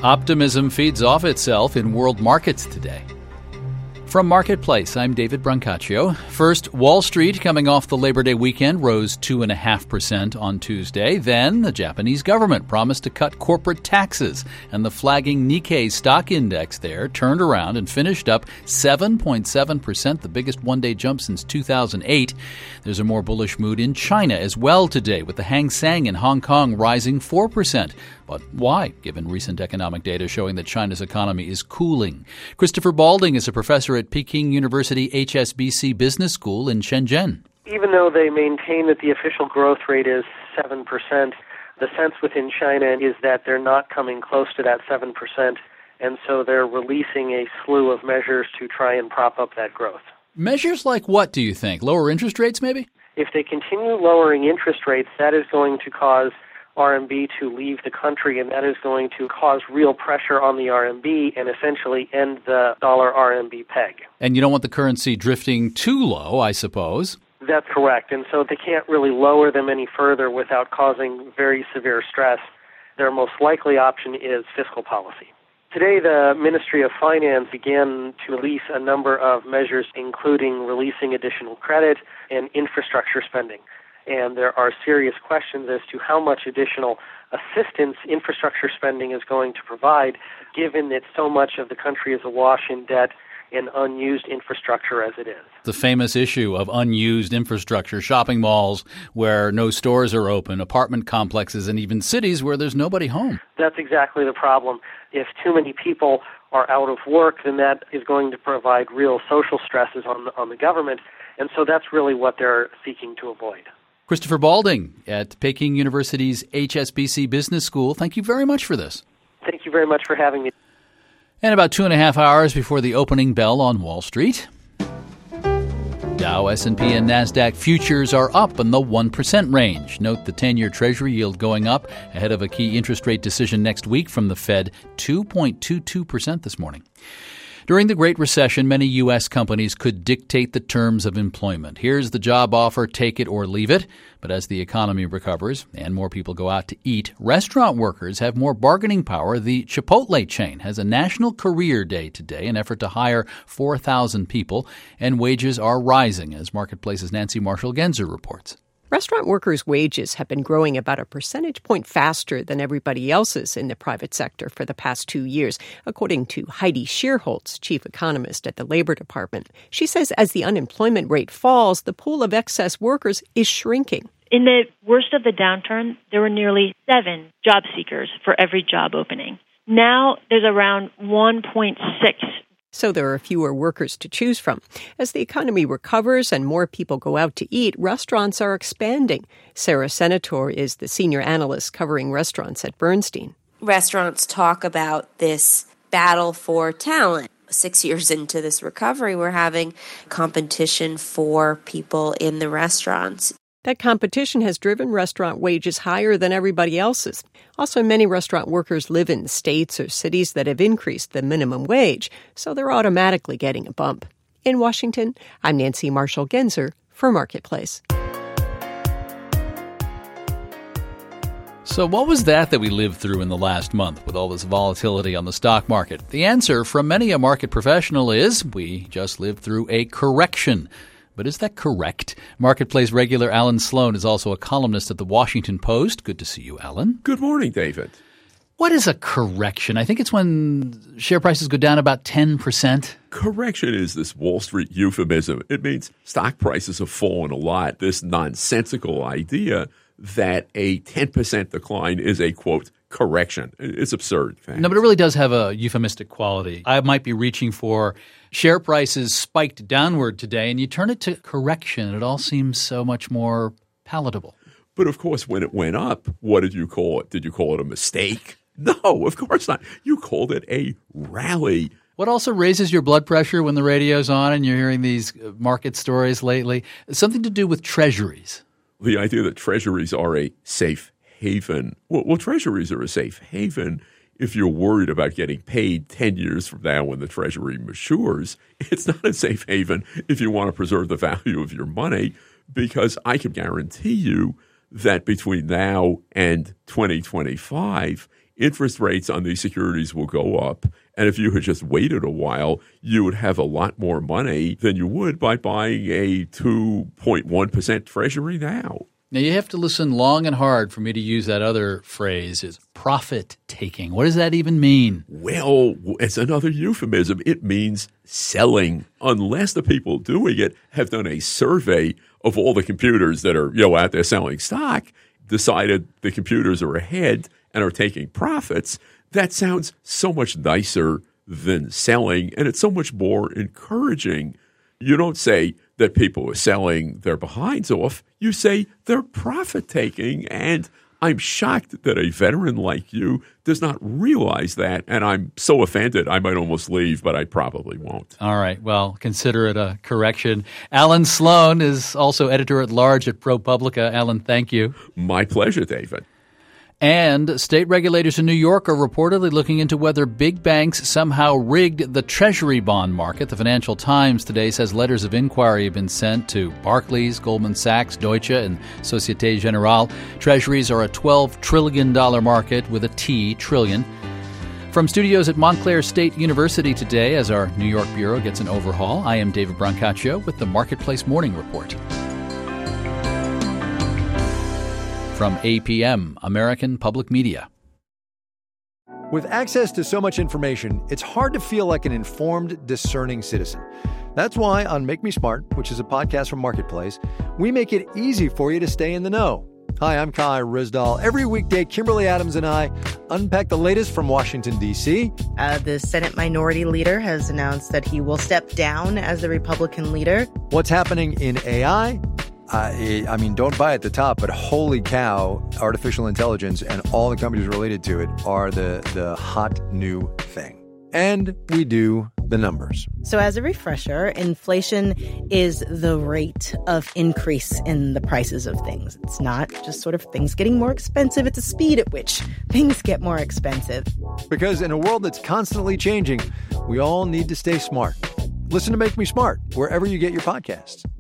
Optimism feeds off itself in world markets today. From Marketplace, I'm David Brancaccio. First, Wall Street, coming off the Labor Day weekend, rose 2.5% on Tuesday. Then, the Japanese government promised to cut corporate taxes, and the flagging Nikkei stock index there turned around and finished up 7.7%, the biggest one-day jump since 2008. There's a more bullish mood in China as well today, with the Hang Seng in Hong Kong rising 4%. But why, given recent economic data showing that China's economy is cooling? Christopher Balding is a professor at Peking University HSBC Business School in Shenzhen. Even though they maintain that the official growth rate is 7%, the sense within China is that they're not coming close to that 7%, and so they're releasing a slew of measures to try and prop up that growth. Measures like what, do you think? Lower interest rates, maybe? If they continue lowering interest rates, that is going to cause RMB to leave the country, and that is going to cause real pressure on the RMB and essentially end the dollar-RMB peg. And you don't want the currency drifting too low, I suppose. That's correct. And so they can't really lower them any further without causing very severe stress. Their most likely option is fiscal policy. Today, the Ministry of Finance began to release a number of measures, including releasing additional credit and infrastructure spending. And there are serious questions as to how much additional assistance infrastructure spending is going to provide, given that so much of the country is awash in debt and unused infrastructure as it is. The famous issue of unused infrastructure, shopping malls where no stores are open, apartment complexes, and even cities where there's nobody home. That's exactly the problem. If too many people are out of work, then that is going to provide real social stresses on the government, and so that's really what they're seeking to avoid. Christopher Balding at Peking University's HSBC Business School, thank you very much for this. Thank you very much for having me. And about 2.5 hours before the opening bell on Wall Street, Dow, S&P, and NASDAQ futures are up in the 1% range. Note the 10-year Treasury yield going up ahead of a key interest rate decision next week from the Fed, 2.22% this morning. During the Great Recession, many U.S. companies could dictate the terms of employment. Here's the job offer, take it or leave it. But as the economy recovers and more people go out to eat, restaurant workers have more bargaining power. The Chipotle chain has a National Career Day today, an effort to hire 4,000 people, and wages are rising, as Marketplace's Nancy Marshall-Genzer reports. Restaurant workers' wages have been growing about a percentage point faster than everybody else's in the private sector for the past 2 years, according to Heidi Shearholtz, chief economist at the Labor Department. She says as the unemployment rate falls, the pool of excess workers is shrinking. In the worst of the downturn, there were nearly 7 job seekers for every job opening. Now there's around 1.6. So there are fewer workers to choose from. As the economy recovers and more people go out to eat, restaurants are expanding. Sarah Senator is the senior analyst covering restaurants at Bernstein. Restaurants talk about this battle for talent. 6 years into this recovery, we're having competition for people in the restaurants. That competition has driven restaurant wages higher than everybody else's. Also, many restaurant workers live in states or cities that have increased the minimum wage, so they're automatically getting a bump. In Washington, I'm Nancy Marshall-Genzer for Marketplace. So what was that we lived through in the last month with all this volatility on the stock market? The answer from many a market professional is we just lived through a correction. But is that correct? Marketplace regular Alan Sloan is also a columnist at the Washington Post. Good to see you, Alan. Good morning, David. What is a correction? I think it's when share prices go down about 10%. Correction is this Wall Street euphemism. It means stock prices have fallen a lot. This nonsensical idea that a 10% decline is a, quote, correction. It's absurd. No, but it really does have a euphemistic quality. I might be reaching for share prices spiked downward today, and you turn it to correction, and it all seems so much more palatable. But, of course, when it went up, what did you call it? Did you call it a mistake? No, of course not. You called it a rally. What also raises your blood pressure when the radio's on and you're hearing these market stories lately? Something to do with treasuries. The idea that treasuries are a safe haven. Well, treasuries are a safe haven if you're worried about getting paid 10 years from now when the treasury matures. It's not a safe haven if you want to preserve the value of your money, because I can guarantee you that between now and 2025, interest rates on these securities will go up. And if you had just waited a while, you would have a lot more money than you would by buying a 2.1% Treasury now. Now, you have to listen long and hard for me to use that other phrase, is profit-taking. What does that even mean? Well, it's another euphemism. It means selling, unless the people doing it have done a survey of all the computers that are out there selling stock, decided the computers are ahead and are taking profits. That sounds so much nicer than selling, and it's so much more encouraging. You don't say that people are selling their behinds off. You say they're profit-taking, and I'm shocked that a veteran like you does not realize that, and I'm so offended I might almost leave, but I probably won't. All right. Well, consider it a correction. Alan Sloan is also editor-at-large at ProPublica. Alan, thank you. My pleasure, David. And state regulators in New York are reportedly looking into whether big banks somehow rigged the Treasury bond market. The Financial Times today says letters of inquiry have been sent to Barclays, Goldman Sachs, Deutsche, and Societe Generale. Treasuries are a $12 trillion market with a T, trillion. From studios at Montclair State University today, as our New York bureau gets an overhaul, I am David Brancaccio with the Marketplace Morning Report. From APM, American Public Media. With access to so much information, it's hard to feel like an informed, discerning citizen. That's why on Make Me Smart, which is a podcast from Marketplace, we make it easy for you to stay in the know. Hi, I'm Kai Rizdal. Every weekday, Kimberly Adams and I unpack the latest from Washington, D.C. The Senate Minority Leader has announced that he will step down as the Republican leader. What's happening in AI? I mean, don't buy at the top, but holy cow, artificial intelligence and all the companies related to it are the hot new thing. And we do the numbers. So as a refresher, inflation is the rate of increase in the prices of things. It's not just sort of things getting more expensive. It's the speed at which things get more expensive. Because in a world that's constantly changing, we all need to stay smart. Listen to Make Me Smart wherever you get your podcasts.